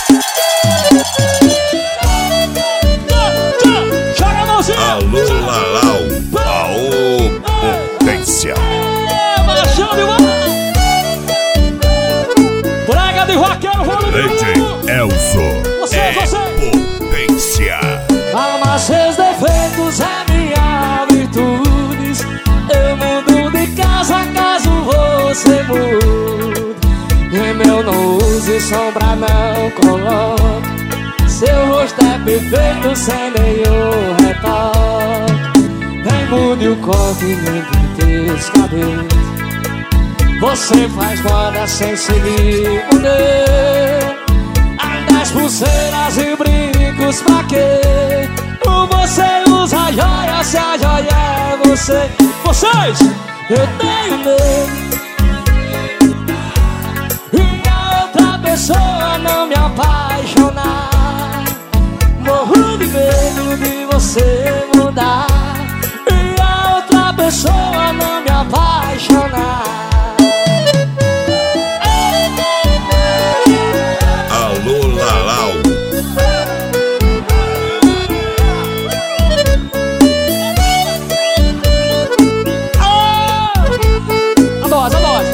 Joga a mãozinha. Alô, Lalau, aô, potência. Machão de mão. Praga de vaqueiro, vamos DJ Elzo, Você. potência. Ama seus defeitos, é minha virtudes. Eu mudo de casa caso você mude. E meu não use sombra, não coloque. Seu rosto é perfeito sem nenhum retoque. Nem mude o corte, nem pinte os cabelos. Você faz moda sem se esconder. As pulseiras e brincos pra quê? Você usa joia, se a joia é você. Vocês, eu tenho medo e a outra pessoa não me apaixonar. Morro de medo de você mudar e a outra pessoa não me apaixonar. Alô, Lalau. A dose.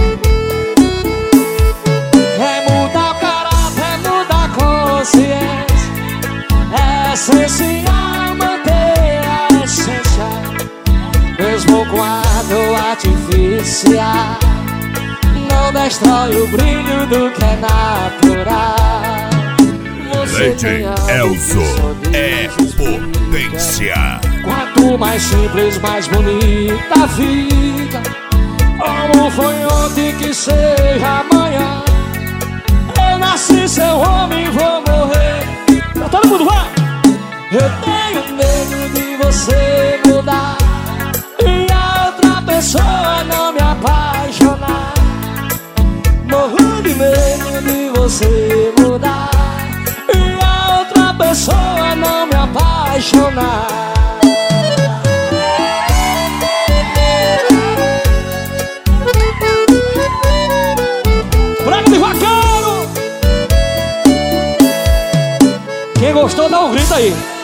É mudar o caráter, é mudar a consciência. É essencial manter a essência, mesmo com a dor artificial. Não destrói o brilho do que é natural. DJ Elzo, potência. Quanto mais simples, mais bonita fica. Como foi ontem que seja amanhã. Eu nasci seu homem, vou morrer. Todo mundo vai! Eu tenho medo de você mudar e a outra pessoa não me apaixonar. Morro de medo de você mudar e a outra pessoa não me apaixonar. Praga de vaqueiro! Quem gostou dá um grito aí.